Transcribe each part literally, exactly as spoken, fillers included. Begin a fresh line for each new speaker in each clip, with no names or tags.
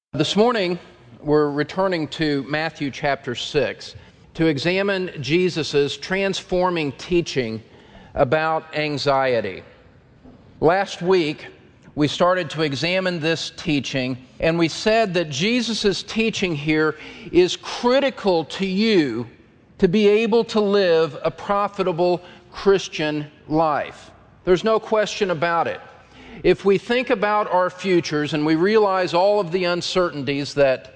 This morning, we're returning to Matthew chapter six to examine Jesus' transforming teaching about anxiety. Last week, we started to examine this teaching, and we said that Jesus' teaching here is critical to you to be able to live a profitable Christian life. There's no question about it. If we think about our futures and we realize all of the uncertainties that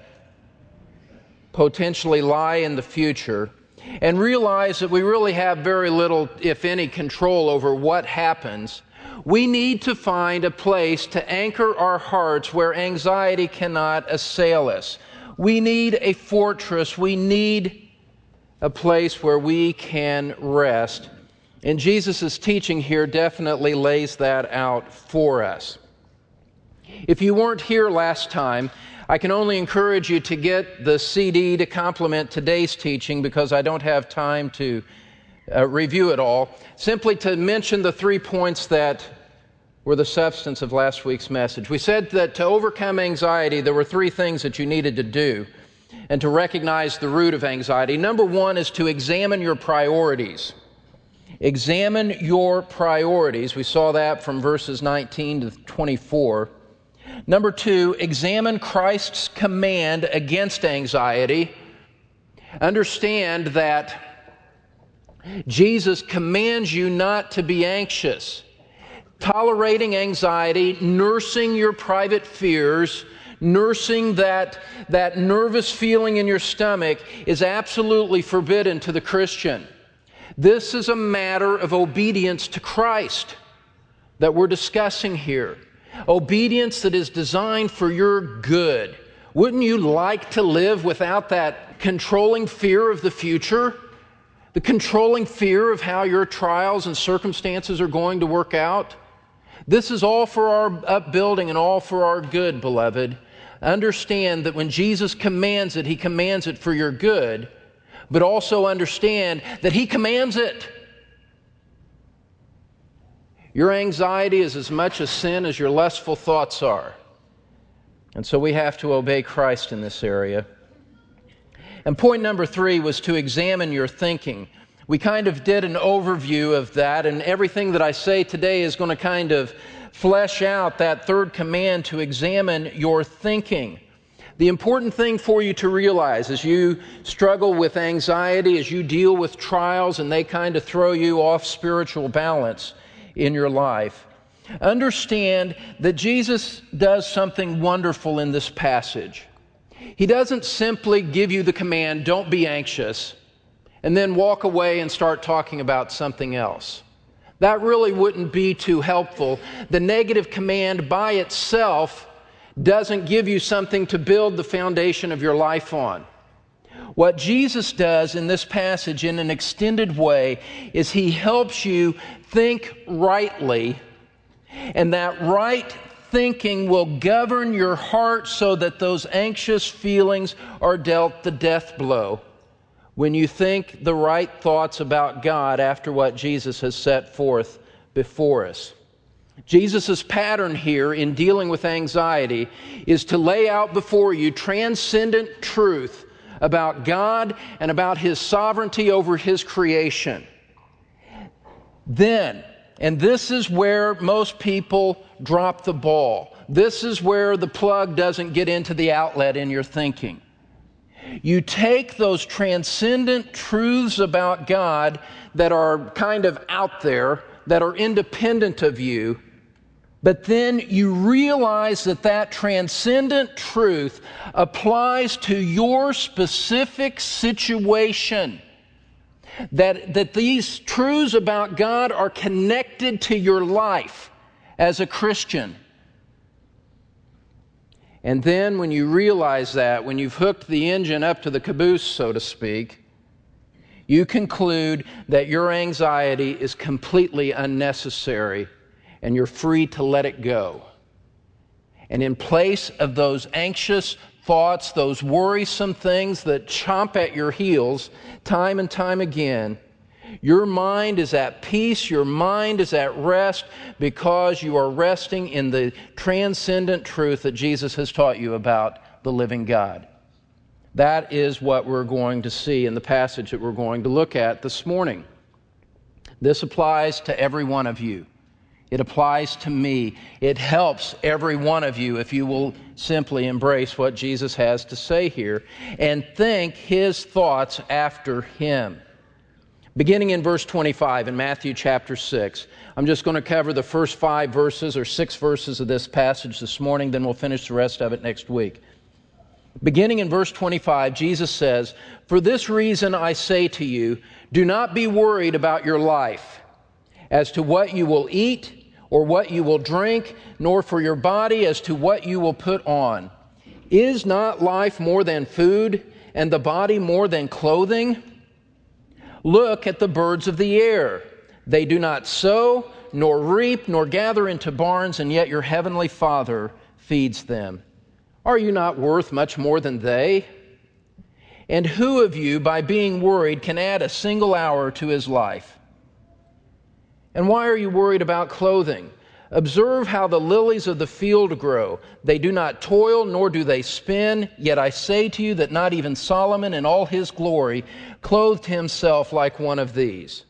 potentially lie in the future, and realize that we really have very little, if any, control over what happens, we need to find a place to anchor our hearts where anxiety cannot assail us. We need a fortress. We need a place where we can rest. And Jesus' teaching here definitely lays that out for us. If you weren't here last time, I can only encourage you to get the C D to complement today's teaching because I don't have time to uh, review it all. Simply to mention the three points that were the substance of last week's message. We said that to overcome anxiety, there were three things that you needed to do and to recognize the root of anxiety. Number one is to examine your priorities. Examine your priorities. We saw that from verses nineteen to twenty-four. Number two, examine Christ's command against anxiety. Understand that Jesus commands you not to be anxious. Tolerating anxiety, nursing your private fears, nursing that, that nervous feeling in your stomach is absolutely forbidden to the Christian. This is a matter of obedience to Christ that we're discussing here. Obedience that is designed for your good. Wouldn't you like to live without that controlling fear of the future? The controlling fear of how your trials and circumstances are going to work out? This is all for our upbuilding and all for our good, beloved. Understand that when Jesus commands it, He commands it for your good. But also understand that He commands it. Your anxiety is as much a sin as your lustful thoughts are. And so we have to obey Christ in this area. And point number three was to examine your thinking. We kind of did an overview of that, and everything that I say today is going to kind of flesh out that third command to examine your thinking. The important thing for you to realize as you struggle with anxiety, as you deal with trials and they kind of throw you off spiritual balance in your life, understand that Jesus does something wonderful in this passage. He doesn't simply give you the command, don't be anxious, and then walk away and start talking about something else. That really wouldn't be too helpful. The negative command by itself doesn't give you something to build the foundation of your life on. What Jesus does in this passage in an extended way is He helps you think rightly, and that right thinking will govern your heart so that those anxious feelings are dealt the death blow when you think the right thoughts about God after what Jesus has set forth before us. Jesus' pattern here in dealing with anxiety is to lay out before you transcendent truth about God and about His sovereignty over His creation. Then, and this is where most people drop the ball. This is where the plug doesn't get into the outlet in your thinking. You take those transcendent truths about God that are kind of out there, that are independent of you, but then you realize that that transcendent truth applies to your specific situation. That, that these truths about God are connected to your life as a Christian. And then when you realize that, when you've hooked the engine up to the caboose, so to speak, you conclude that your anxiety is completely unnecessary and you're free to let it go. And in place of those anxious thoughts, those worrisome things that chomp at your heels time and time again, Your mind is at peace, your mind is at rest because you are resting in the transcendent truth that Jesus has taught you about the living God. That is what we're going to see in the passage that we're going to look at this morning. This applies to every one of you. It applies to me. It helps every one of you if you will simply embrace what Jesus has to say here and think His thoughts after Him. Beginning in verse twenty-five in Matthew chapter six, I'm just going to cover the first five verses or six verses of this passage this morning, then we'll finish the rest of it next week. Beginning in verse twenty-five, Jesus says, "For this reason I say to you, do not be worried about your life, as to what you will eat or what you will drink, nor for your body as to what you will put on. Is not life more than food, and the body more than clothing? Look at the birds of the air. They do not sow, nor reap, nor gather into barns, and yet your heavenly Father feeds them. Are you not worth much more than they? And who of you, by being worried, can add a single hour to his life? And why are you worried about clothing? Observe how the lilies of the field grow. They do not toil, nor do they spin. Yet I say to you that not even Solomon in all his glory clothed himself like one of these.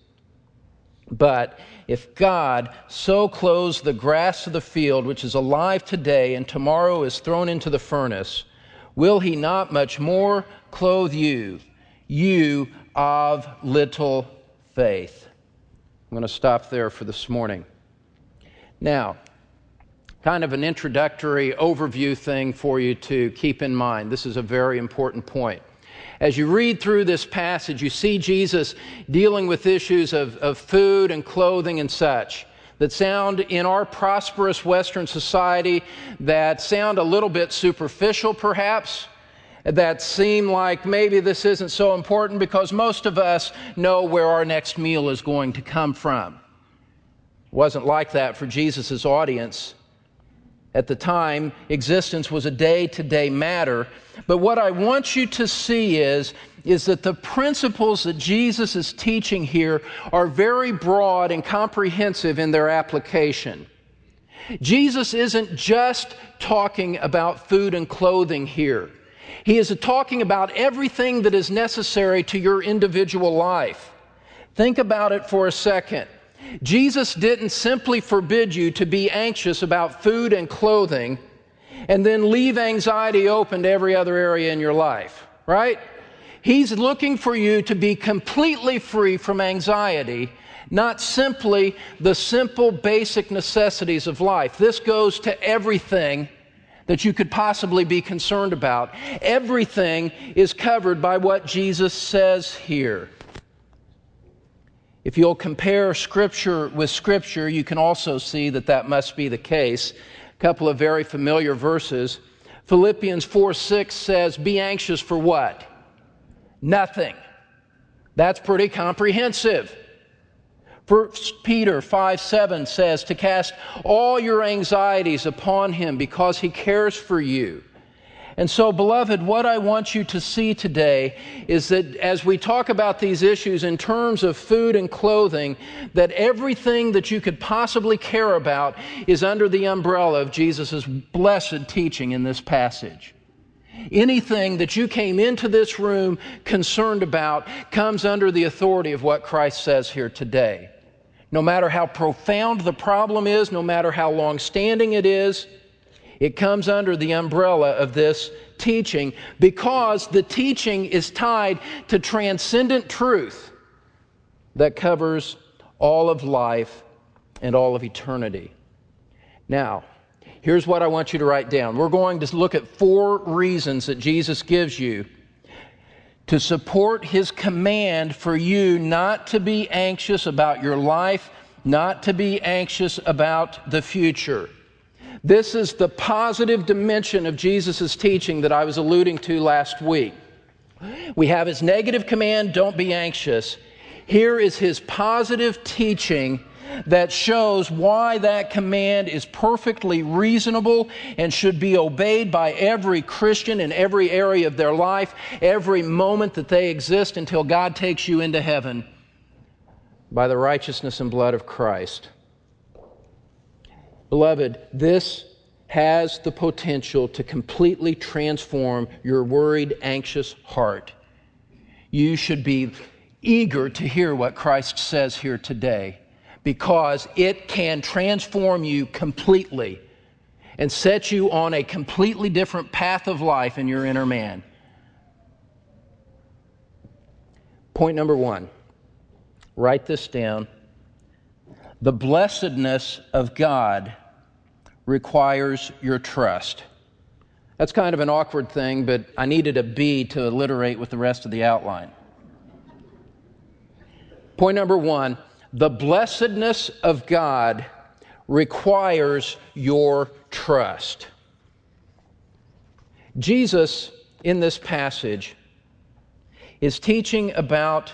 But if God so clothes the grass of the field, which is alive today and tomorrow is thrown into the furnace, will He not much more clothe you, you of little faith?" I'm going to stop there for this morning. Now, kind of an introductory overview thing for you to keep in mind. This is a very important point. As you read through this passage, you see Jesus dealing with issues of, of food and clothing and such that sound in our prosperous Western society, that sound a little bit superficial perhaps, that seem like maybe this isn't so important because most of us know where our next meal is going to come from. It wasn't like that for Jesus' audience. At the time, existence was a day-to-day matter. But what I want you to see is, is that the principles that Jesus is teaching here are very broad and comprehensive in their application. Jesus isn't just talking about food and clothing here. He is talking about everything that is necessary to your individual life. Think about it for a second. Jesus didn't simply forbid you to be anxious about food and clothing and then leave anxiety open to every other area in your life, right? He's looking for you to be completely free from anxiety, not simply the simple basic necessities of life. This goes to everything that you could possibly be concerned about. Everything is covered by what Jesus says here. If you'll compare Scripture with Scripture, you can also see that that must be the case. A couple of very familiar verses. Philippians four six says, "Be anxious for what? Nothing." That's pretty comprehensive. First Peter five seven says to cast all your anxieties upon Him because He cares for you. And so, beloved, what I want you to see today is that as we talk about these issues in terms of food and clothing, that everything that you could possibly care about is under the umbrella of Jesus' blessed teaching in this passage. Anything that you came into this room concerned about comes under the authority of what Christ says here today. No matter how profound the problem is, no matter how long-standing it is, it comes under the umbrella of this teaching because the teaching is tied to transcendent truth that covers all of life and all of eternity. Now, here's what I want you to write down. We're going to look at four reasons that Jesus gives you to support His command for you not to be anxious about your life, not to be anxious about the future. This is the positive dimension of Jesus' teaching that I was alluding to last week. We have His negative command, don't be anxious. Here is His positive teaching that shows why that command is perfectly reasonable and should be obeyed by every Christian in every area of their life, every moment that they exist until God takes you into heaven by the righteousness and blood of Christ. Beloved, this has the potential to completely transform your worried, anxious heart. You should be eager to hear what Christ says here today, because it can transform you completely and set you on a completely different path of life in your inner man. Point number one, write this down. The blessedness of God requires your trust. That's kind of an awkward thing, but I needed a B to alliterate with the rest of the outline. Point number one, the blessedness of God requires your trust. Jesus, in this passage, is teaching about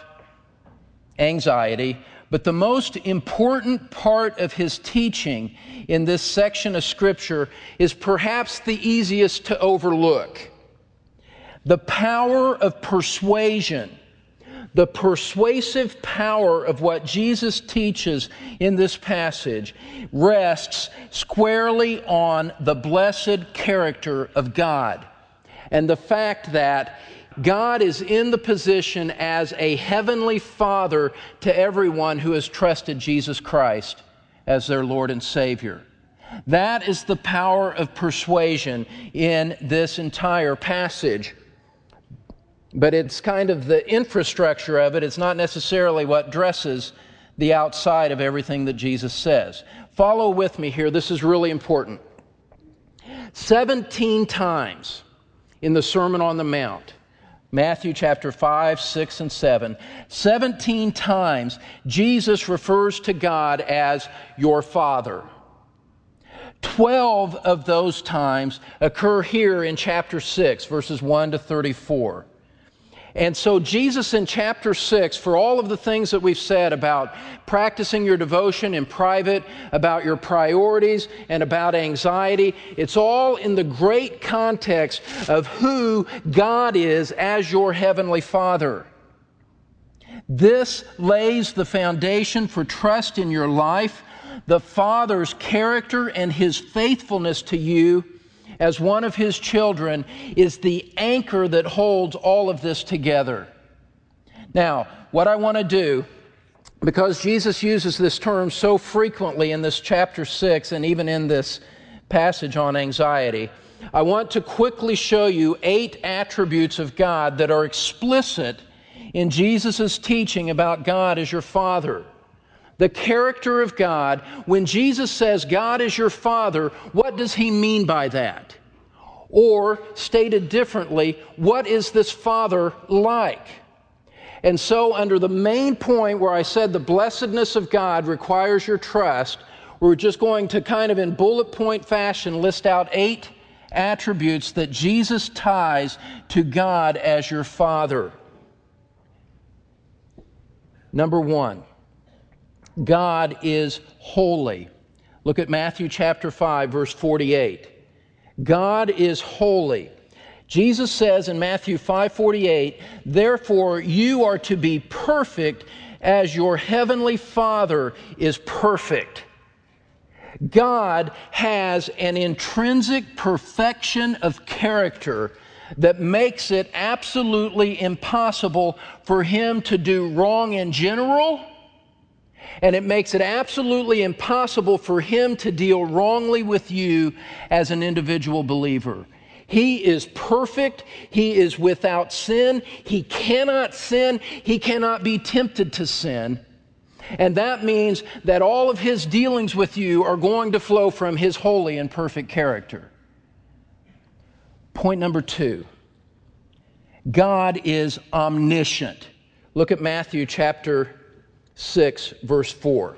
anxiety, but the most important part of his teaching in this section of Scripture is perhaps the easiest to overlook. The power of persuasion, the persuasive power of what Jesus teaches in this passage rests squarely on the blessed character of God and the fact that God is in the position as a heavenly Father to everyone who has trusted Jesus Christ as their Lord and Savior. That is the power of persuasion in this entire passage. But it's kind of the infrastructure of it. It's not necessarily what dresses the outside of everything that Jesus says. Follow with me here. This is really important. Seventeen times in the Sermon on the Mount, Matthew chapter five, six, and seven, seventeen times Jesus refers to God as your Father. Twelve of those times occur here in chapter six, verses one to thirty-four. And so Jesus in chapter six, for all of the things that we've said about practicing your devotion in private, about your priorities, and about anxiety, it's all in the great context of who God is as your heavenly Father. This lays the foundation for trust in your life, the Father's character and His faithfulness to you as one of His children is the anchor that holds all of this together. Now, what I want to do, because Jesus uses this term so frequently in this chapter six and even in this passage on anxiety, I want to quickly show you eight attributes of God that are explicit in Jesus' teaching about God as your Father. The character of God. When Jesus says God is your Father, what does He mean by that? Or, stated differently, what is this Father like? And so, under the main point where I said the blessedness of God requires your trust, we're just going to kind of in bullet point fashion list out eight attributes that Jesus ties to God as your Father. Number one, God is holy. Look at Matthew chapter five, verse forty-eight. God is holy. Jesus says in Matthew five forty-eight, therefore you are to be perfect as your heavenly Father is perfect. God has an intrinsic perfection of character that makes it absolutely impossible for Him to do wrong in general, and it makes it absolutely impossible for Him to deal wrongly with you as an individual believer. He is perfect. He is without sin. He cannot sin. He cannot be tempted to sin. And that means that all of His dealings with you are going to flow from His holy and perfect character. Point number two, God is omniscient. Look at Matthew chapter six, verse four.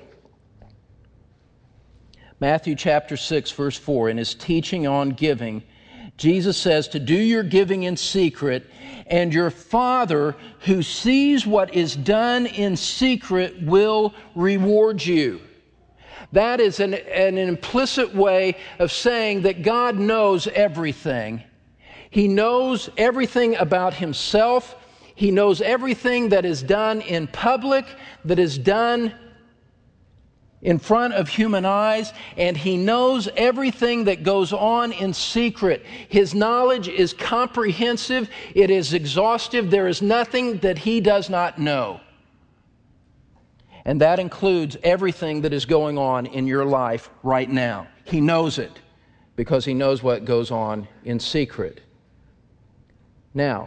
Matthew chapter six, verse four, in His teaching on giving, Jesus says to do your giving in secret, and your Father who sees what is done in secret will reward you. That is an, an implicit way of saying that God knows everything. He knows everything about Himself. He knows everything that is done in public, that is done in front of human eyes, and He knows everything that goes on in secret. His knowledge is comprehensive. It is exhaustive. There is nothing that He does not know. And that includes everything that is going on in your life right now. He knows it because He knows what goes on in secret. Now,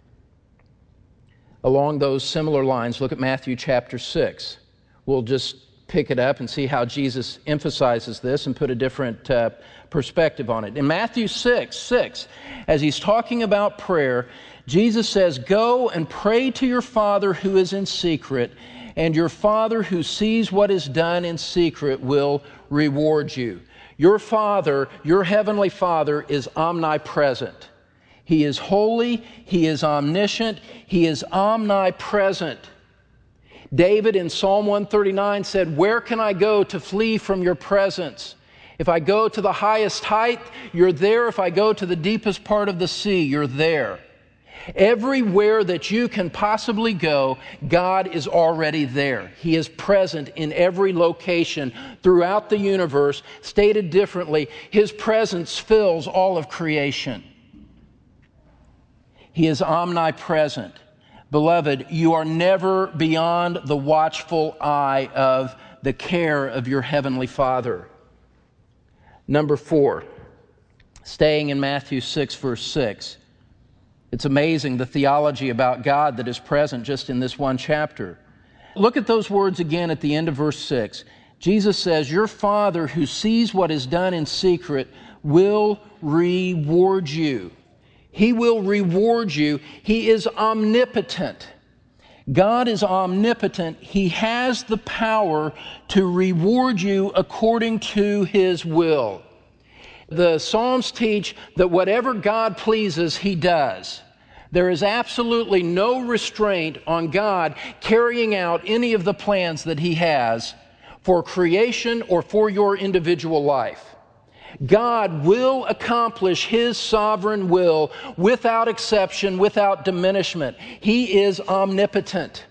along those similar lines, look at Matthew chapter six. We'll just pick it up and see how Jesus emphasizes this and put a different uh, perspective on it. In Matthew six, six, as He's talking about prayer, Jesus says, "Go and pray to your Father who is in secret, and your Father who sees what is done in secret will reward you." Your Father, your heavenly Father, is omnipresent. He is holy, He is omniscient, He is omnipresent. David in Psalm one thirty-nine said, "Where can I go to flee from your presence? If I go to the highest height, you're there. If I go to the deepest part of the sea, you're there." Everywhere that you can possibly go, God is already there. He is present in every location throughout the universe. Stated differently, His presence fills all of creation. He is omnipresent. Beloved, you are never beyond the watchful eye of the care of your Heavenly Father. Number four, staying in Matthew six, verse six. It's amazing the theology about God that is present just in this one chapter. Look at those words again at the end of verse six. Jesus says, "Your Father who sees what is done in secret will reward you." He will reward you. He is omnipotent. God is omnipotent. He has the power to reward you according to His will. The Psalms teach that whatever God pleases, He does. There is absolutely no restraint on God carrying out any of the plans that He has for creation or for your individual life. God will accomplish His sovereign will without exception, without diminishment. He is omnipotent.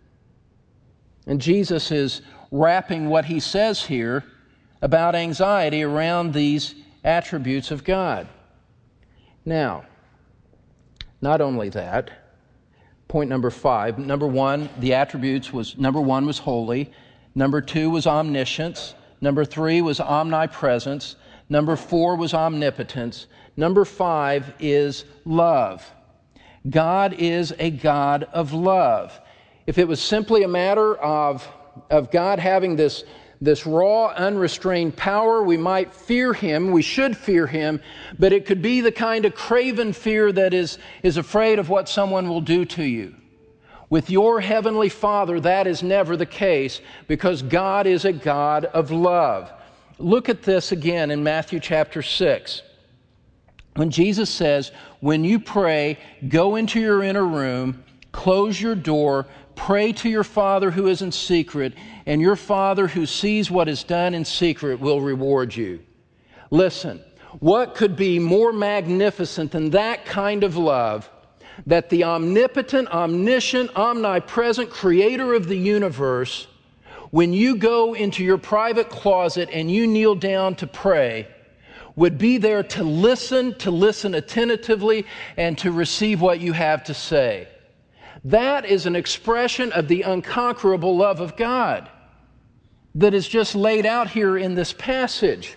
And Jesus is wrapping what He says here about anxiety around these attributes of God. Now, not only that, point number five, number one, the attributes was, number one was holy, number two was omniscience, number three was omnipresence, number four was omnipotence. Number five is love. God is a God of love. If it was simply a matter of, of God having this, this raw, unrestrained power, we might fear Him, we should fear Him, but it could be the kind of craven fear that is, is afraid of what someone will do to you. With your Heavenly Father, that is never the case because God is a God of love. Look at this again in Matthew chapter six. When Jesus says, when you pray, go into your inner room, close your door, pray to your Father who is in secret, and your Father who sees what is done in secret will reward you. Listen, what could be more magnificent than that kind of love, that the omnipotent, omniscient, omnipresent Creator of the universe, when you go into your private closet and you kneel down to pray, would be there to listen, to listen attentively, and to receive what you have to say. That is an expression of the unconquerable love of God that is just laid out here in this passage.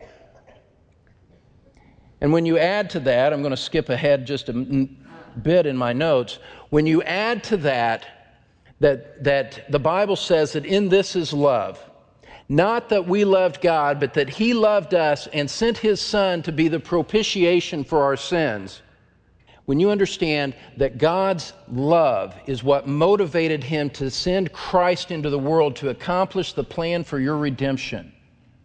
And when you add to that, I'm going to skip ahead just a bit in my notes. When you add to that, that, that the Bible says that in this is love, not that we loved God, but that He loved us and sent His Son to be the propitiation for our sins. When you understand that God's love is what motivated Him to send Christ into the world to accomplish the plan for your redemption,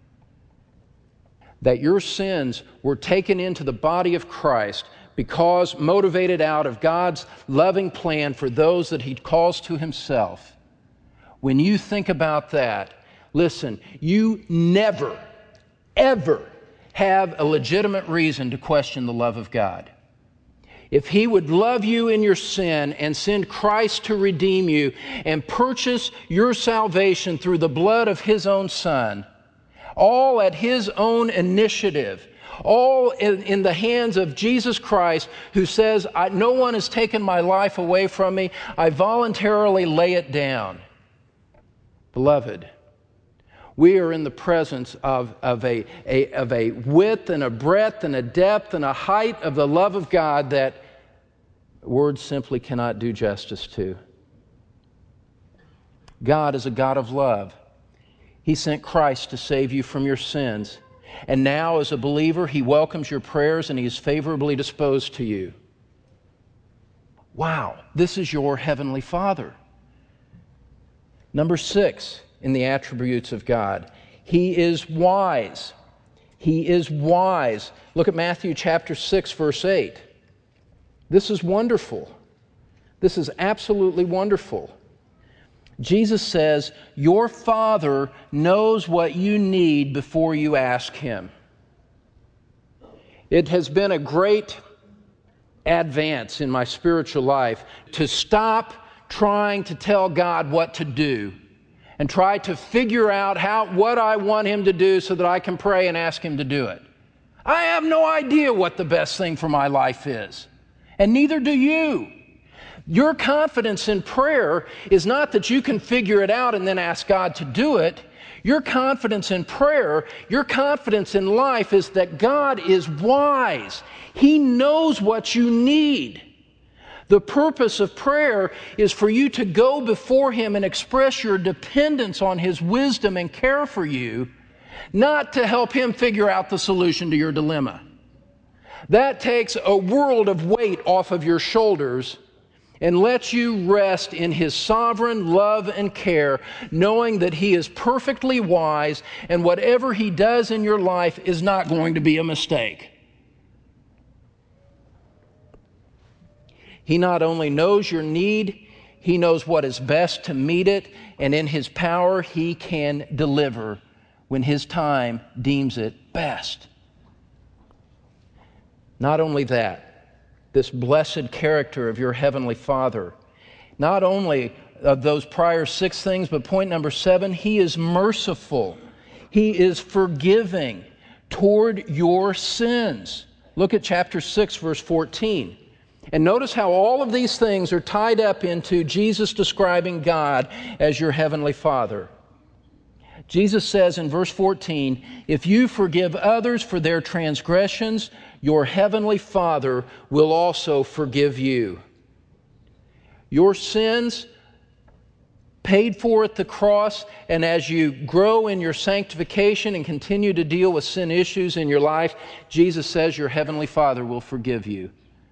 that your sins were taken into the body of Christ because motivated out of God's loving plan for those that He calls to Himself. When you think about that, listen, you never, ever have a legitimate reason to question the love of God. if He would love you in your sin and send Christ to redeem you and purchase your salvation through the blood of His own Son, all at His own initiative, all in, in the hands of Jesus Christ, who says, I, no one has taken my life away from me. I voluntarily lay it down. Beloved, we are in the presence of, of, a, a, of a width and a breadth and a depth and a height of the love of God that words simply cannot do justice to. God is a God of love. He sent Christ to save you from your sins. And now, as a believer, He welcomes your prayers and He is favorably disposed to you. Wow, this is your Heavenly Father. Number six in the attributes of God, He is wise. He is wise. Look at Matthew chapter six, verse eight. This is wonderful. This is absolutely wonderful. Jesus says, your Father knows what you need before you ask Him. It has been a great advance in my spiritual life to stop trying to tell God what to do and try to figure out how what I want Him to do so that I can pray and ask Him to do it. I have no idea what the best thing for my life is, and neither do you. Your confidence in prayer is not that you can figure it out and then ask God to do it. Your confidence in prayer, your confidence in life is that God is wise. He knows what you need. The purpose of prayer is for you to go before Him and express your dependence on His wisdom and care for you, not to help Him figure out the solution to your dilemma. That takes a world of weight off of your shoulders and lets you rest in His sovereign love and care, knowing that He is perfectly wise and whatever He does in your life is not going to be a mistake. He not only knows your need, He knows what is best to meet it, and in His power He can deliver when His time deems it best. Not only that, this blessed character of your Heavenly Father, not only of those prior six things, but point number seven, He is merciful. He is forgiving toward your sins. Look at chapter six, verse fourteen. And notice how all of these things are tied up into Jesus describing God as your Heavenly Father. Jesus says in verse fourteen, if you forgive others for their transgressions, your Heavenly Father will also forgive you. Your sins paid for at the cross, and as you grow in your sanctification and continue to deal with sin issues in your life, Jesus says your Heavenly Father will forgive you.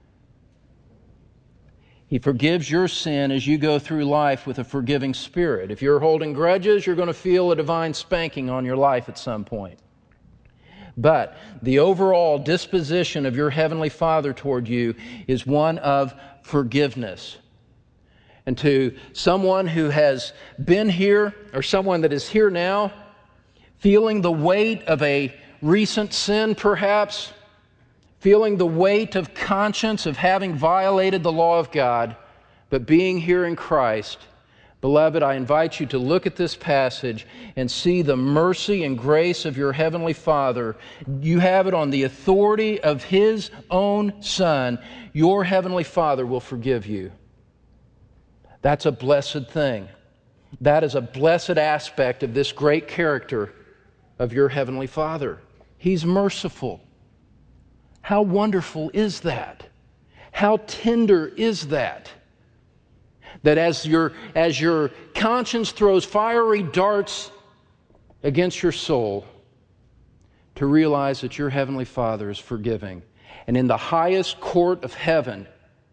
He forgives your sin as you go through life with a forgiving spirit. If you're holding grudges, you're going to feel a divine spanking on your life at some point. But the overall disposition of your Heavenly Father toward you is one of forgiveness. And to someone who has been here, or someone that is here now, feeling the weight of a recent sin perhaps, feeling the weight of conscience of having violated the law of God, but being here in Christ, beloved, I invite you to look at this passage and see the mercy and grace of your Heavenly Father. You have it on the authority of His own Son. Your Heavenly Father will forgive you. That's a blessed thing. That is a blessed aspect of this great character of your Heavenly Father. He's merciful. How wonderful is that? How tender is that? That as your, as your conscience throws fiery darts against your soul, to realize that your Heavenly Father is forgiving. And in the highest court of heaven,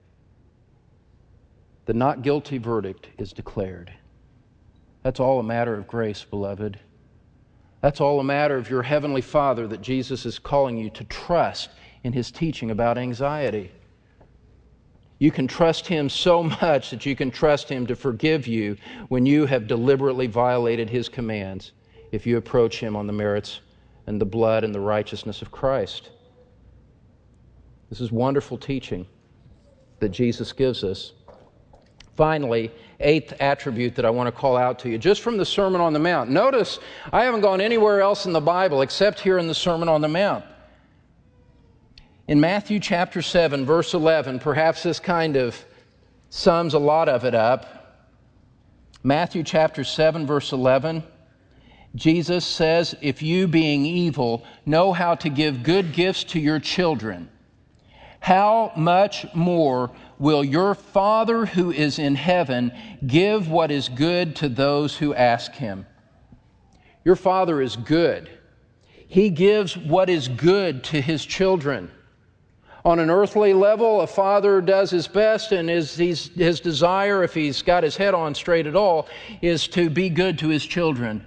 the not guilty verdict is declared. That's all a matter of grace, beloved. That's all a matter of your Heavenly Father that Jesus is calling you to trust in His teaching about anxiety. You can trust Him so much that you can trust Him to forgive you when you have deliberately violated His commands, if you approach Him on the merits and the blood and the righteousness of Christ. This is wonderful teaching. that Jesus gives us. Finally, eighth attribute that I want to call out to you, just from the Sermon on the Mount. Notice, I haven't gone anywhere else in the Bible except here in the Sermon on the Mount. In Matthew chapter seven, verse eleven, perhaps this kind of sums a lot of it up. Matthew chapter seven, verse eleven, Jesus says, "If you, being evil, know how to give good gifts to your children, how much more will your Father who is in heaven give what is good to those who ask Him?" Your Father is good. He gives what is good to His children. On an earthly level, a father does his best, and his, his, his desire, if he's got his head on straight at all, is to be good to his children.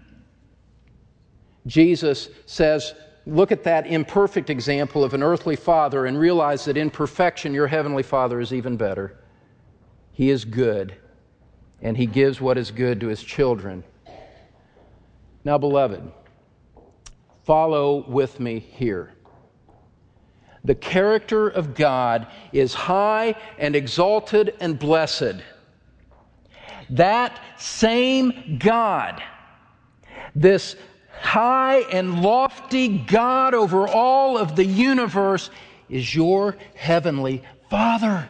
Jesus says, look at that imperfect example of an earthly father and realize that in perfection your heavenly Father is even better. He is good, and He gives what is good to His children. Now, beloved, follow with me here. The character of God is high and exalted and blessed. That same God, this high and lofty God over all of the universe, is your heavenly Father.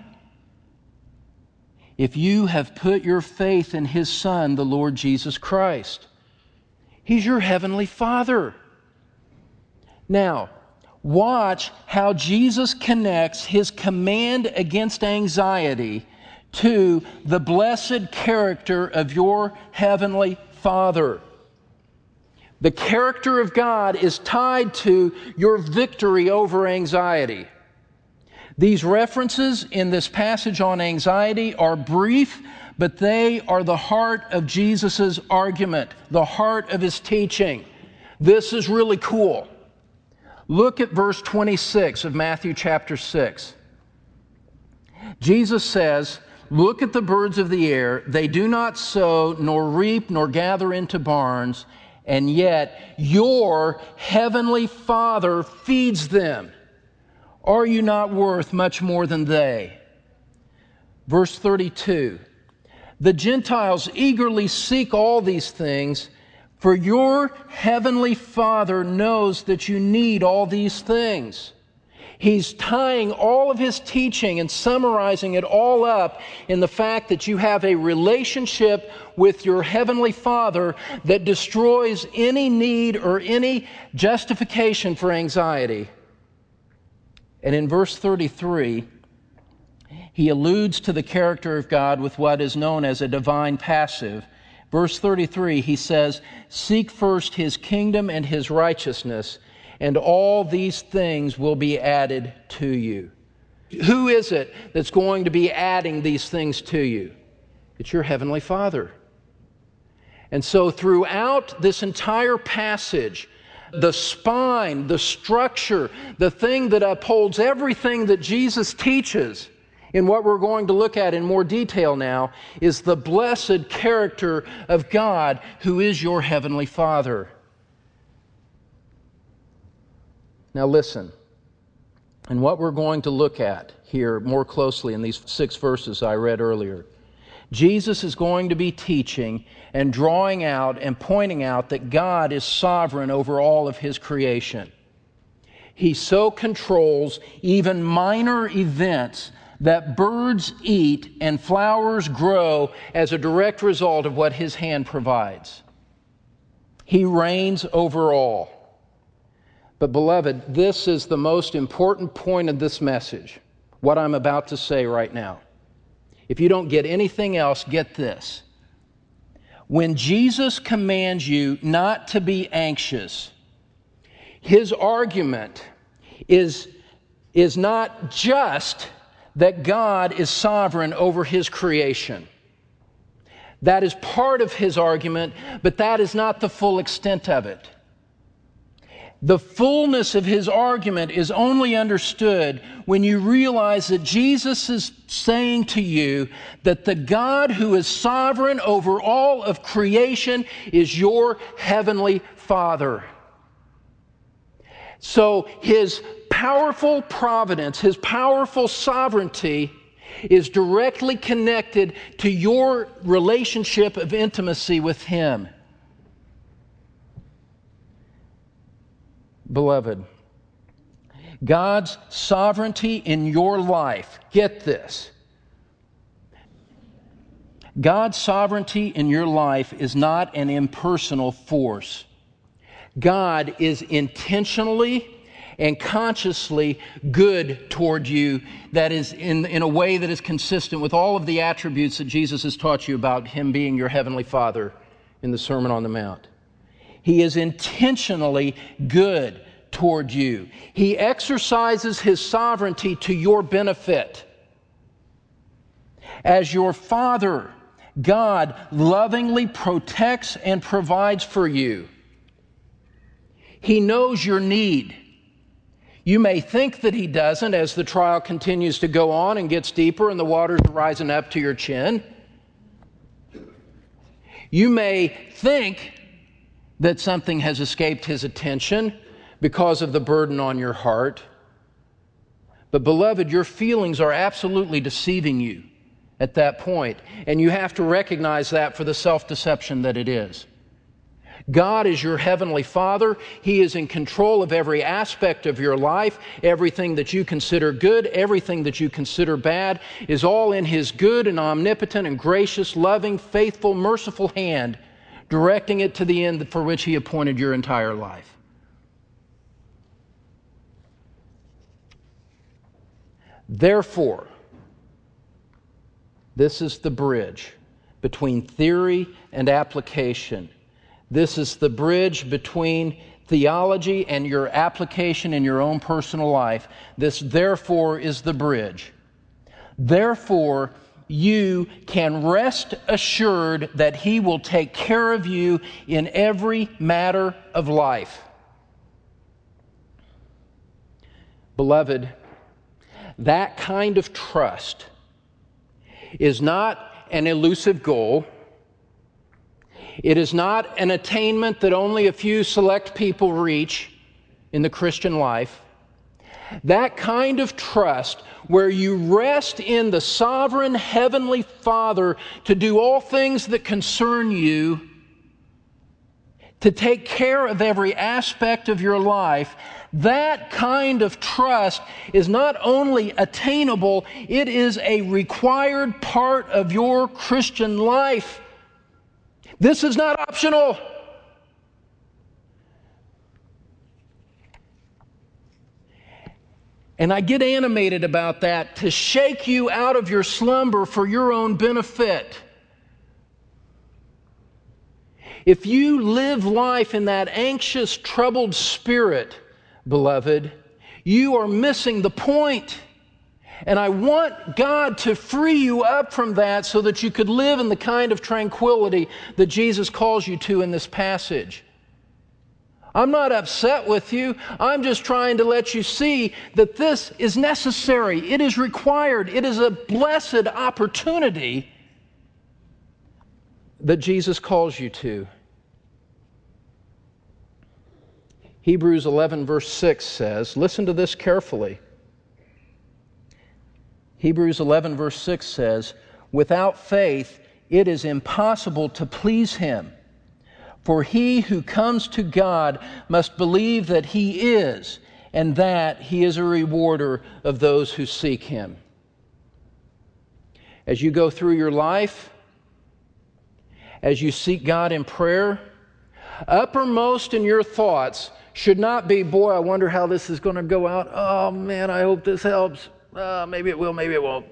If you have put your faith in His Son, the Lord Jesus Christ, He's your heavenly Father. Now, watch how Jesus connects His command against anxiety to the blessed character of your heavenly Father. The character of God is tied to your victory over anxiety. These references in this passage on anxiety are brief, but they are the heart of Jesus' argument, the heart of His teaching. This is really cool. Look at verse twenty-six of Matthew chapter six. Jesus says, "Look at the birds of the air. They do not sow, nor reap, nor gather into barns, and yet your heavenly Father feeds them. Are you not worth much more than they?" Verse thirty-two, "The Gentiles eagerly seek all these things, for your heavenly Father knows that you need all these things." He's tying all of His teaching and summarizing it all up in the fact that you have a relationship with your heavenly Father that destroys any need or any justification for anxiety. And in verse thirty-three, He alludes to the character of God with what is known as a divine passive. Verse thirty-three, He says, "Seek first His kingdom and His righteousness, and all these things will be added to you." Who is it that's going to be adding these things to you? It's your heavenly Father. And so throughout this entire passage, the spine, the structure, the thing that upholds everything that Jesus teaches, in what we're going to look at in more detail now, is the blessed character of God, who is your heavenly Father. Now listen, and what we're going to look at here more closely in these six verses I read earlier, Jesus is going to be teaching and drawing out and pointing out that God is sovereign over all of His creation. He so controls even minor events that birds eat and flowers grow as a direct result of what His hand provides. He reigns over all. But beloved, this is the most important point of this message, what I'm about to say right now. If you don't get anything else, get this. When Jesus commands you not to be anxious, His argument is, is not just that God is sovereign over His creation. That is part of His argument, but that is not the full extent of it. The fullness of His argument is only understood when you realize that Jesus is saying to you that the God who is sovereign over all of creation is your heavenly Father. So His powerful providence, His powerful sovereignty is directly connected to your relationship of intimacy with Him. Beloved, God's sovereignty in your life, get this, God's sovereignty in your life is not an impersonal force. God is intentionally and consciously good toward you, that is in, in a way that is consistent with all of the attributes that Jesus has taught you about Him being your Heavenly Father in the Sermon on the Mount. He is intentionally good toward you. He exercises His sovereignty to your benefit. As your Father, God lovingly protects and provides for you. He knows your need. You may think that He doesn't as the trial continues to go on and gets deeper and the waters are rising up to your chin. You may think that something has escaped His attention because of the burden on your heart. But beloved, your feelings are absolutely deceiving you at that point, and you have to recognize that for the self-deception that it is. God is your Heavenly Father. He is in control of every aspect of your life. Everything that you consider good, everything that you consider bad is all in His good and omnipotent and gracious, loving, faithful, merciful hand, directing it to the end for which He appointed your entire life. Therefore, this is the bridge between theory and application. This is the bridge between theology and your application in your own personal life. This, therefore, is the bridge. Therefore, you can rest assured that He will take care of you in every matter of life. Beloved, that kind of trust is not an elusive goal. It is not an attainment that only a few select people reach in the Christian life. That kind of trust where you rest in the sovereign Heavenly Father to do all things that concern you, to take care of every aspect of your life, that kind of trust is not only attainable, it is a required part of your Christian life. This is not optional. And I get animated about that to shake you out of your slumber for your own benefit. If you live life in that anxious, troubled spirit, beloved, you are missing the point. And I want God to free you up from that so that you could live in the kind of tranquility that Jesus calls you to in this passage. I'm not upset with you. I'm just trying to let you see that this is necessary. It is required. It is a blessed opportunity that Jesus calls you to. Hebrews eleven verse six says, listen to this carefully. Hebrews eleven verse six says, without faith it is impossible to please Him. For he who comes to God must believe that He is, and that He is a rewarder of those who seek Him. As you go through your life, as you seek God in prayer, uppermost in your thoughts should not be, boy, I wonder how this is going to go out. Oh, man, I hope this helps. Uh, maybe it will, maybe it won't.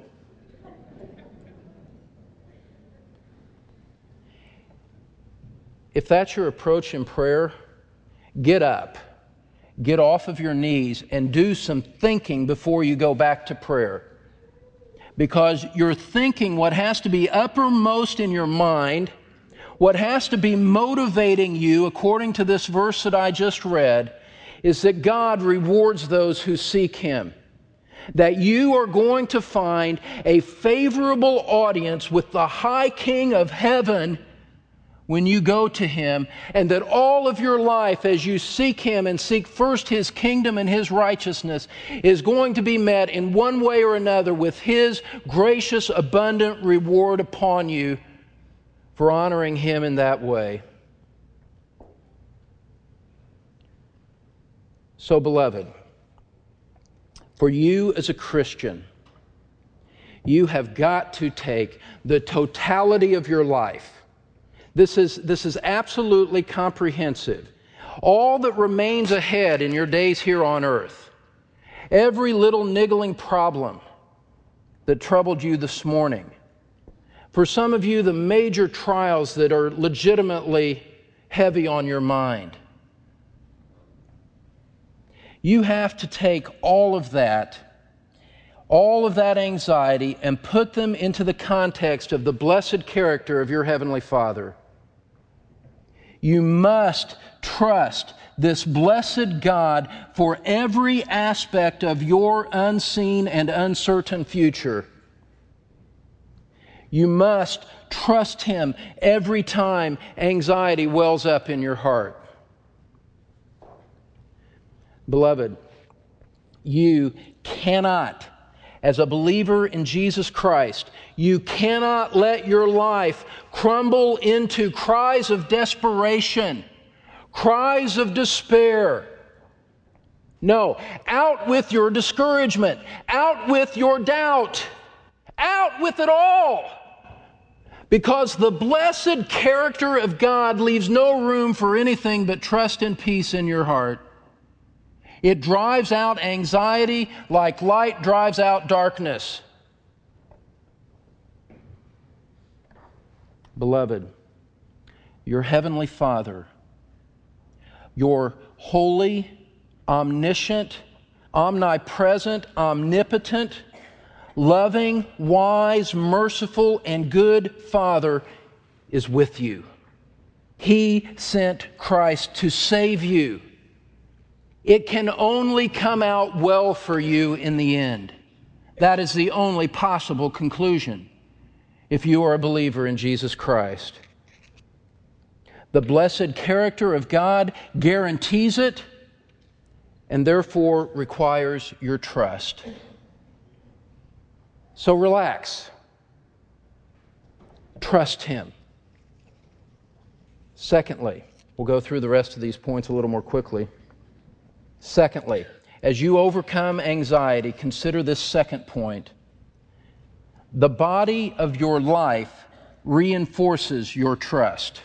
If that's your approach in prayer, get up, get off of your knees, and do some thinking before you go back to prayer. Because you're thinking what has to be uppermost in your mind, what has to be motivating you, according to this verse that I just read, is that God rewards those who seek Him. That you are going to find a favorable audience with the High King of Heaven when you go to Him, and that all of your life as you seek Him and seek first His kingdom and His righteousness is going to be met in one way or another with His gracious, abundant reward upon you for honoring Him in that way. So, beloved, for you as a Christian, you have got to take the totality of your life. This is, this is absolutely comprehensive. All that remains ahead in your days here on earth, every little niggling problem that troubled you this morning, for some of you, the major trials that are legitimately heavy on your mind, you have to take all of that, all of that anxiety, and put them into the context of the blessed character of your Heavenly Father. You must trust this blessed God for every aspect of your unseen and uncertain future. You must trust Him every time anxiety wells up in your heart. Beloved, you cannot, as a believer in Jesus Christ, you cannot let your life crumble into cries of desperation, cries of despair. No, out with your discouragement, out with your doubt, out with it all. Because the blessed character of God leaves no room for anything but trust and peace in your heart. It drives out anxiety like light drives out darkness. Beloved, your Heavenly Father, your holy, omniscient, omnipresent, omnipotent, loving, wise, merciful, and good Father is with you. He sent Christ to save you. It can only come out well for you in the end. That is the only possible conclusion if you are a believer in Jesus Christ. The blessed character of God guarantees it and therefore requires your trust. So relax. Trust Him. Secondly, we'll go through the rest of these points a little more quickly. Secondly, as you overcome anxiety, consider this second point. The body of your life reinforces your trust.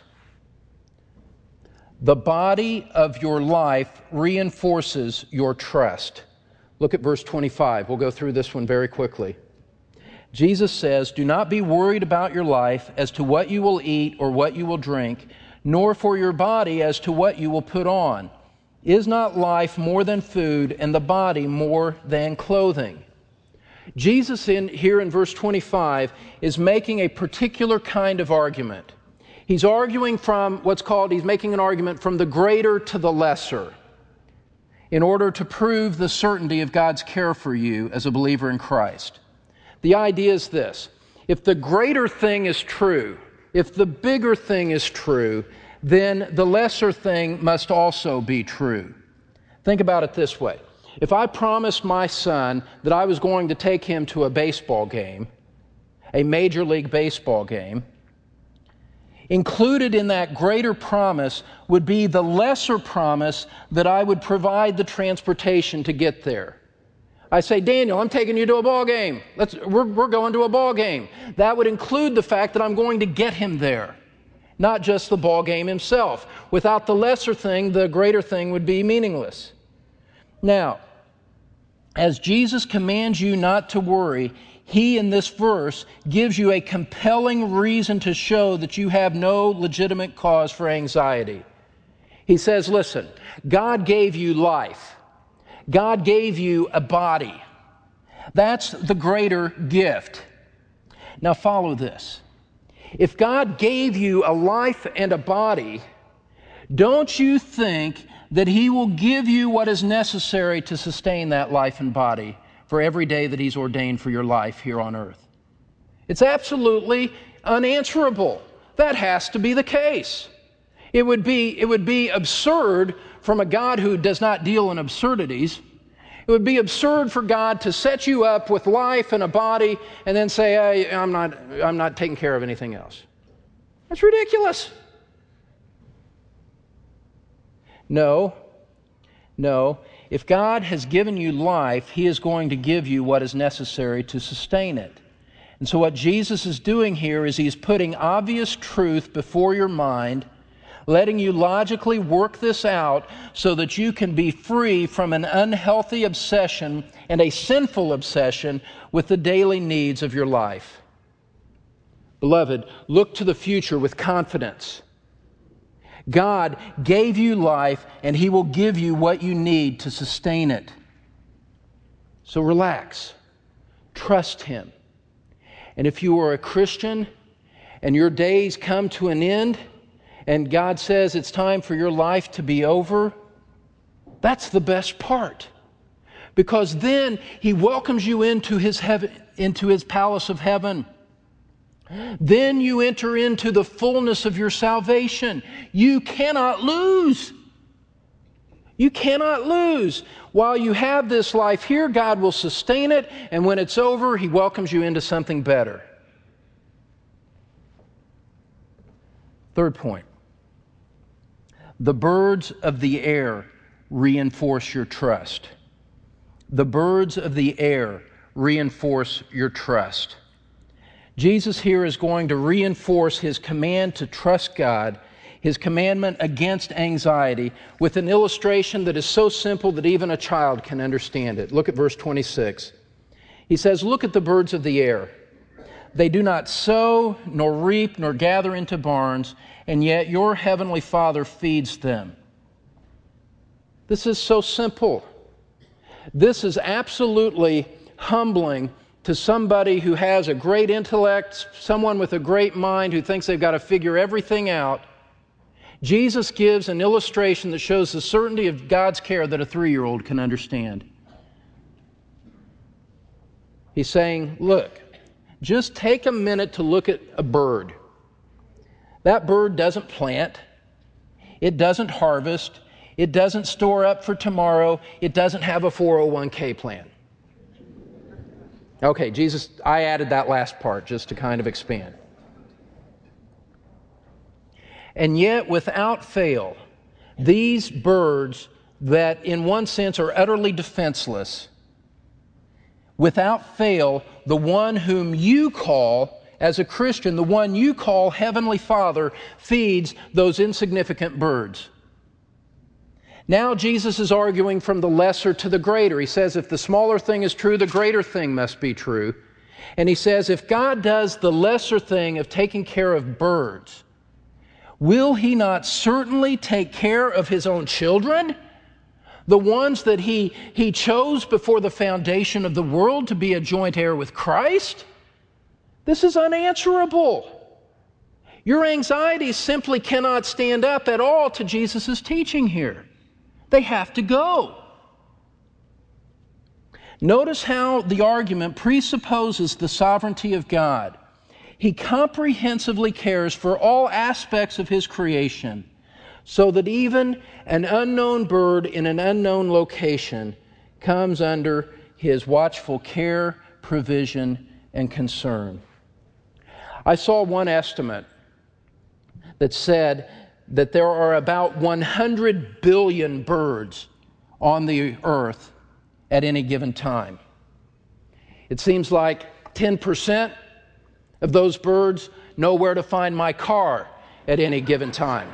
The body of your life reinforces your trust. Look at verse twenty-five. We'll go through this one very quickly. Jesus says, "Do not be worried about your life as to what you will eat or what you will drink, nor for your body as to what you will put on. Is not life more than food, and the body more than clothing?" Jesus in, here in verse twenty-five is making a particular kind of argument. He's arguing from what's called, he's making an argument from the greater to the lesser in order to prove the certainty of God's care for you as a believer in Christ. The idea is this: if the greater thing is true, if the bigger thing is true, then the lesser thing must also be true. Think about it this way. If I promised my son that I was going to take him to a baseball game, a Major League Baseball game, included in that greater promise would be the lesser promise that I would provide the transportation to get there. I say, "Daniel, I'm taking you to a ball game. Let's, we're, we're going to a ball game." That would include the fact that I'm going to get him there, not just the ball game himself. Without the lesser thing, the greater thing would be meaningless. Now, as Jesus commands you not to worry, He, in this verse, gives you a compelling reason to show that you have no legitimate cause for anxiety. He says, listen, God gave you life. God gave you a body. That's the greater gift. Now follow this. If God gave you a life and a body, don't you think that He will give you what is necessary to sustain that life and body for every day that He's ordained for your life here on earth? It's absolutely unanswerable. that has to be the case. It would be, it would be absurd from a God who does not deal in absurdities. It would be absurd for God to set you up with life and a body and then say, hey, I'm not, I'm not taking care of anything else. That's ridiculous. No, no. If God has given you life, He is going to give you what is necessary to sustain it. And so what Jesus is doing here is He's putting obvious truth before your mind, letting you logically work this out so that you can be free from an unhealthy obsession and a sinful obsession with the daily needs of your life. Beloved, look to the future with confidence. God gave you life, and He will give you what you need to sustain it. So relax. Trust Him. And if you are a Christian and your days come to an end, and God says it's time for your life to be over, that's the best part. Because then He welcomes you into His heaven, into His palace of heaven. Then you enter into the fullness of your salvation. You cannot lose. You cannot lose. While you have this life here, God will sustain it, and when it's over, He welcomes you into something better. Third point. The birds of the air reinforce your trust. The birds of the air reinforce your trust. Jesus here is going to reinforce His command to trust God, His commandment against anxiety, with an illustration that is so simple that even a child can understand it. Look at verse twenty-six. He says, "Look at the birds of the air. They do not sow, nor reap, nor gather into barns, and yet your heavenly Father feeds them." This is so simple. This is absolutely humbling to somebody who has a great intellect, someone with a great mind who thinks they've got to figure everything out. Jesus gives an illustration that shows the certainty of God's care that a three-year-old can understand. He's saying, look, just take a minute to look at a bird. That bird doesn't plant. It doesn't harvest. It doesn't store up for tomorrow. It doesn't have a four oh one k plan. Okay, Jesus, I added that last part just to kind of expand. And yet, without fail, these birds that in one sense are utterly defenseless, without fail, the one whom you call, as a Christian, the one you call Heavenly Father, feeds those insignificant birds. Now Jesus is arguing from the lesser to the greater. He says if the smaller thing is true, the greater thing must be true. And he says if God does the lesser thing of taking care of birds, will He not certainly take care of His own children? The ones that He, he chose before the foundation of the world to be a joint heir with Christ? This is unanswerable. Your anxieties simply cannot stand up at all to Jesus' teaching here. They have to go. Notice how the argument presupposes the sovereignty of God. He comprehensively cares for all aspects of His creation, so that even an unknown bird in an unknown location comes under His watchful care, provision, and concern. I saw one estimate that said that there are about one hundred billion birds on the earth at any given time. It seems like ten percent of those birds know where to find my car at any given time.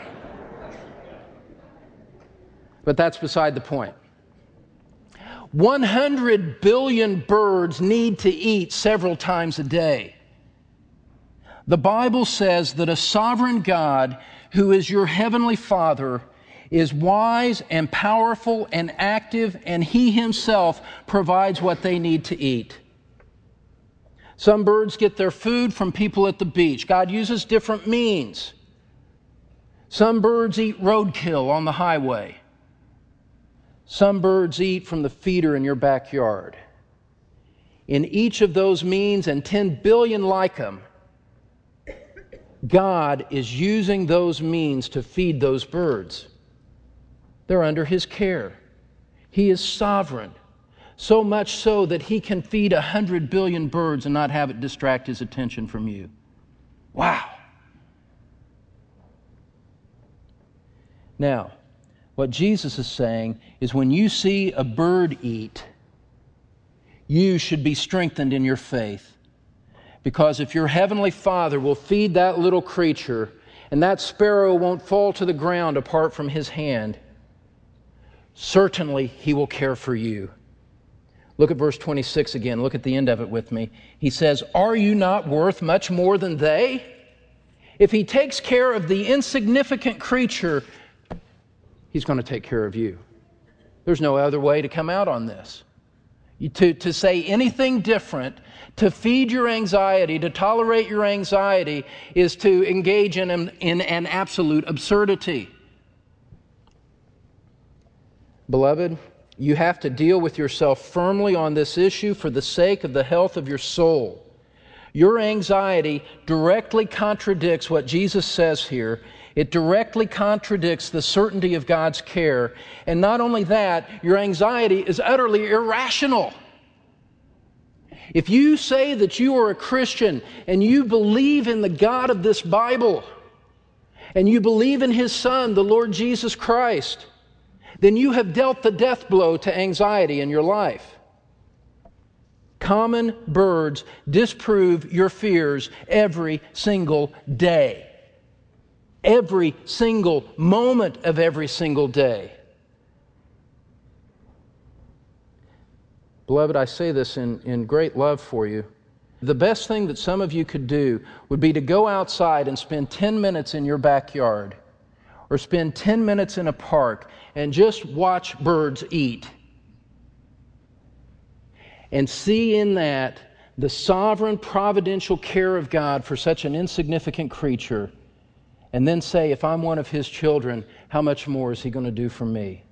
But that's beside the point. one hundred billion birds need to eat several times a day. The Bible says that a sovereign God who is your heavenly Father is wise and powerful and active, and He Himself provides what they need to eat. Some birds get their food from people at the beach. God uses different means. Some birds eat roadkill on the highway. Some birds eat from the feeder in your backyard. In each of those means, and ten billion like them, God is using those means to feed those birds. They're under His care. He is sovereign, so much so that He can feed a hundred billion birds and not have it distract His attention from you. Wow. Now, what Jesus is saying is when you see a bird eat, you should be strengthened in your faith. Because if your Heavenly Father will feed that little creature, and that sparrow won't fall to the ground apart from His hand, certainly He will care for you. Look at verse twenty-six again. Look at the end of it with me. He says, "Are you not worth much more than they?" If He takes care of the insignificant creature, He's going to take care of you. There's no other way to come out on this. To, to say anything different, to feed your anxiety, to tolerate your anxiety, is to engage in an, in an absolute absurdity. Beloved, you have to deal with yourself firmly on this issue for the sake of the health of your soul. Your anxiety directly contradicts what Jesus says here. It directly contradicts the certainty of God's care. And not only that, your anxiety is utterly irrational. If you say that you are a Christian and you believe in the God of this Bible and you believe in His Son, the Lord Jesus Christ, then you have dealt the death blow to anxiety in your life. Common birds disprove your fears every single day. Every single moment of every single day. Beloved, I say this in, in great love for you. The best thing that some of you could do would be to go outside and spend ten minutes in your backyard or spend ten minutes in a park and just watch birds eat. And see in that the sovereign providential care of God for such an insignificant creature. And then say, if I'm one of His children, how much more is He going to do for me?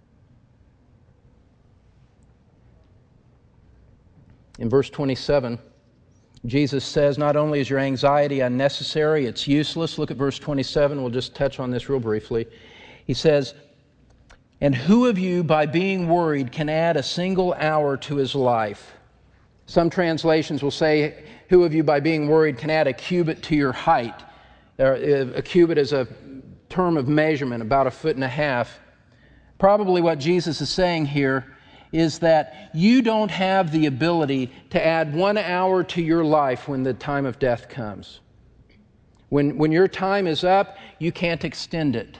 In verse twenty-seven, Jesus says, not only is your anxiety unnecessary, it's useless. Look at verse twenty-seven. We'll just touch on this real briefly. He says, and who of you, by being worried, can add a single hour to his life? Some translations will say, who of you, by being worried, can add a cubit to your height? A cubit is a term of measurement, about a foot and a half. Probably what Jesus is saying here is that you don't have the ability to add one hour to your life when the time of death comes. When, when your time is up, you can't extend it.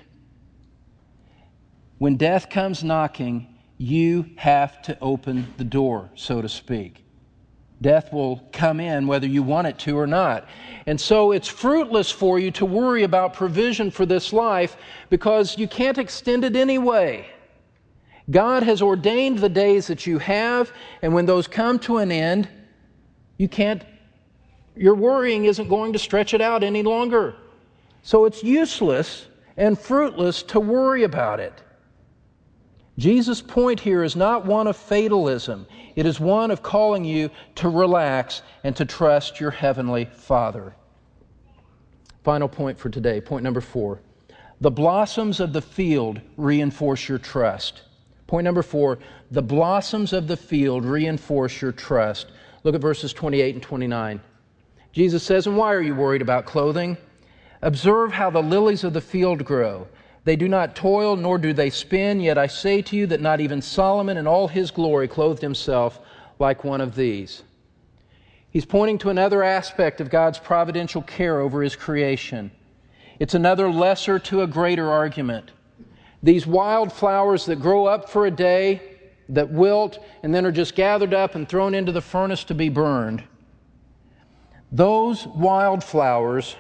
When death comes knocking, you have to open the door, so to speak. Death will come in whether you want it to or not. And so it's fruitless for you to worry about provision for this life because you can't extend it anyway. God has ordained the days that you have, and when those come to an end, you can't, your worrying isn't going to stretch it out any longer. So it's useless and fruitless to worry about it. Jesus' point here is not one of fatalism. It is one of calling you to relax and to trust your Heavenly Father. Final point for today, point number four. The blossoms of the field reinforce your trust. Point number four, the blossoms of the field reinforce your trust. Look at verses twenty-eight and twenty-nine. Jesus says, and why are you worried about clothing? Observe how the lilies of the field grow. They do not toil, nor do they spin, yet I say to you that not even Solomon in all his glory clothed himself like one of these. He's pointing to another aspect of God's providential care over His creation. It's another lesser to a greater argument. These wild flowers that grow up for a day, that wilt, and then are just gathered up and thrown into the furnace to be burned. Those wild flowers,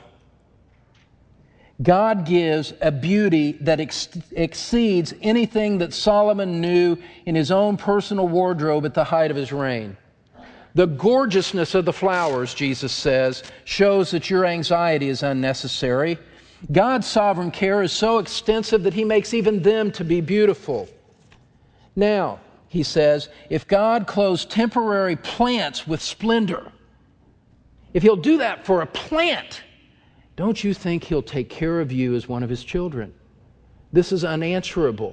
God gives a beauty that ex- exceeds anything that Solomon knew in his own personal wardrobe at the height of his reign. The gorgeousness of the flowers, Jesus says, shows that your anxiety is unnecessary. God's sovereign care is so extensive that He makes even them to be beautiful. Now, He says, if God clothes temporary plants with splendor, if He'll do that for a plant, don't you think He'll take care of you as one of His children? This is unanswerable.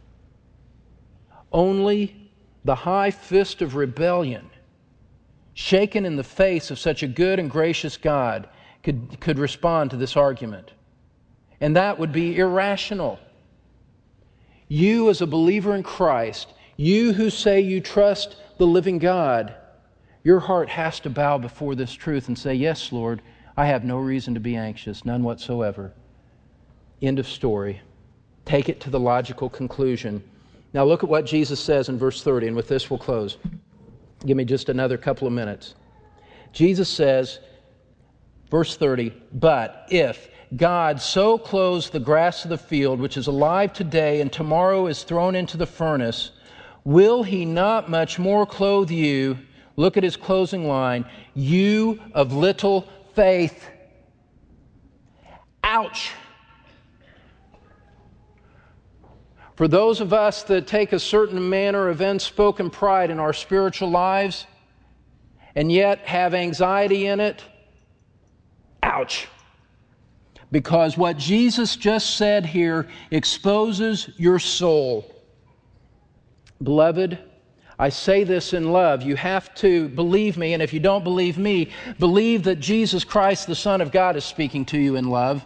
Only the high fist of rebellion, shaken in the face of such a good and gracious God, could, could respond to this argument. And that would be irrational. You as a believer in Christ, you who say you trust the living God, your heart has to bow before this truth and say, yes, Lord, I have no reason to be anxious, none whatsoever. End of story. Take it to the logical conclusion. Now look at what Jesus says in verse thirty, and with this we'll close. Give me just another couple of minutes. Jesus says, verse thirty, but if God so clothes the grass of the field, which is alive today and tomorrow is thrown into the furnace, will He not much more clothe you? Look at His closing line, you of little faith. Ouch! For those of us that take a certain manner of unspoken pride in our spiritual lives and yet have anxiety in it, ouch! Because what Jesus just said here exposes your soul. Beloved, I say this in love. You have to believe me, and if you don't believe me, believe that Jesus Christ, the Son of God, is speaking to you in love.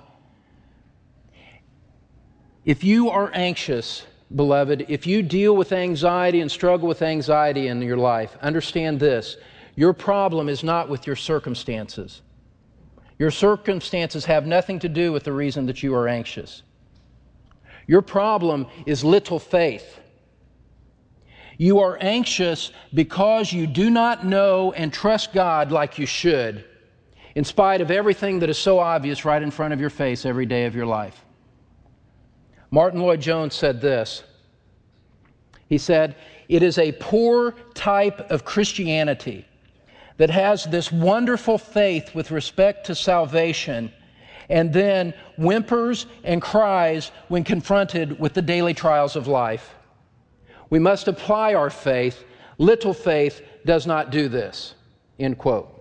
If you are anxious, beloved, if you deal with anxiety and struggle with anxiety in your life, understand this. Your problem is not with your circumstances. Your circumstances have nothing to do with the reason that you are anxious. Your problem is little faith. You are anxious because you do not know and trust God like you should, in spite of everything that is so obvious right in front of your face every day of your life. Martin Lloyd-Jones said this. He said, it is a poor type of Christianity that has this wonderful faith with respect to salvation and then whimpers and cries when confronted with the daily trials of life. We must apply our faith. Little faith does not do this. End quote.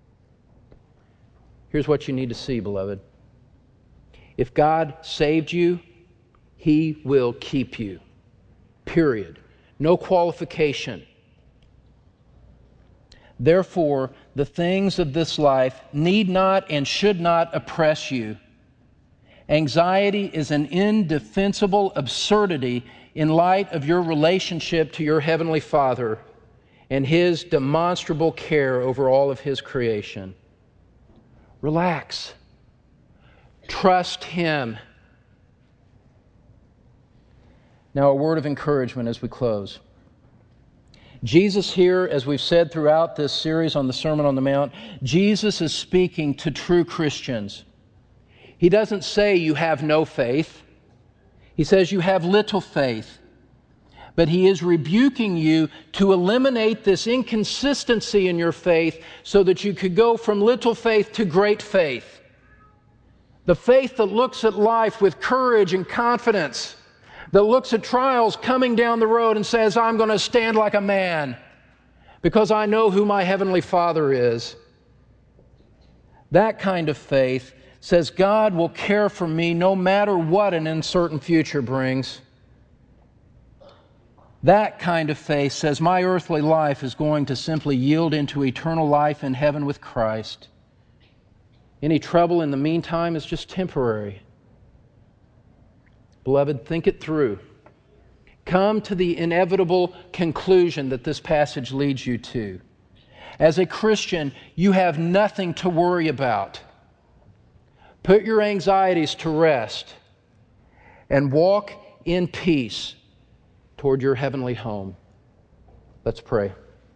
Here's what you need to see, beloved. If God saved you, He will keep you. Period. No qualification. Therefore, the things of this life need not and should not oppress you. Anxiety is an indefensible absurdity in light of your relationship to your Heavenly Father and His demonstrable care over all of His creation. Relax. Trust Him. Now, a word of encouragement as we close. Jesus here, as we've said throughout this series on the Sermon on the Mount, Jesus is speaking to true Christians. He doesn't say you have no faith. He says you have little faith. But He is rebuking you to eliminate this inconsistency in your faith so that you could go from little faith to great faith. The faith that looks at life with courage and confidence, that looks at trials coming down the road and says, I'm going to stand like a man because I know who my Heavenly Father is. That kind of faith says God will care for me no matter what an uncertain future brings. That kind of faith says my earthly life is going to simply yield into eternal life in heaven with Christ. Any trouble in the meantime is just temporary. Beloved, think it through. Come to the inevitable conclusion that this passage leads you to. As a Christian, you have nothing to worry about. Put your anxieties to rest and walk in peace toward your heavenly home. Let's pray.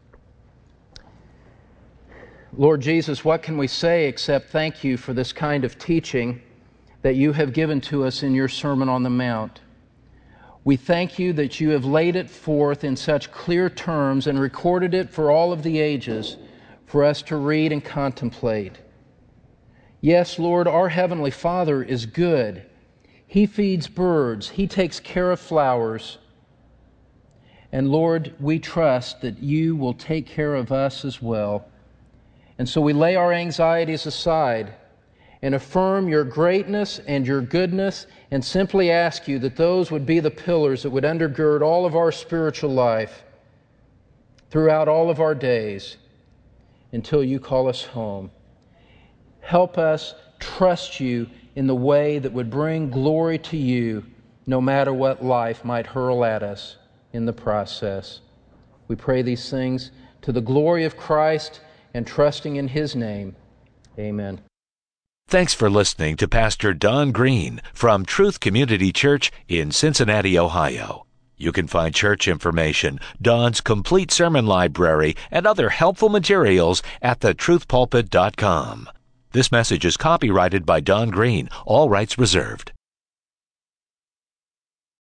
Lord Jesus, what can we say except thank you for this kind of teaching that you have given to us in your Sermon on the Mount. We thank you that you have laid it forth in such clear terms and recorded it for all of the ages for us to read and contemplate. Yes, Lord, our Heavenly Father is good. He feeds birds. He takes care of flowers. And Lord, we trust that you will take care of us as well. And so we lay our anxieties aside and affirm your greatness and your goodness, and simply ask you that those would be the pillars that would undergird all of our spiritual life throughout all of our days until you call us home. Help us trust you in the way that would bring glory to you, no matter what life might hurl at us in the process. We pray these things to the glory of Christ and trusting in His name. Amen.
Thanks for listening to Pastor Don Green from Truth Community Church in Cincinnati, Ohio. You can find church information, Don's complete sermon library, and other helpful materials at the truth pulpit dot com. This message is copyrighted by Don Green, all rights reserved.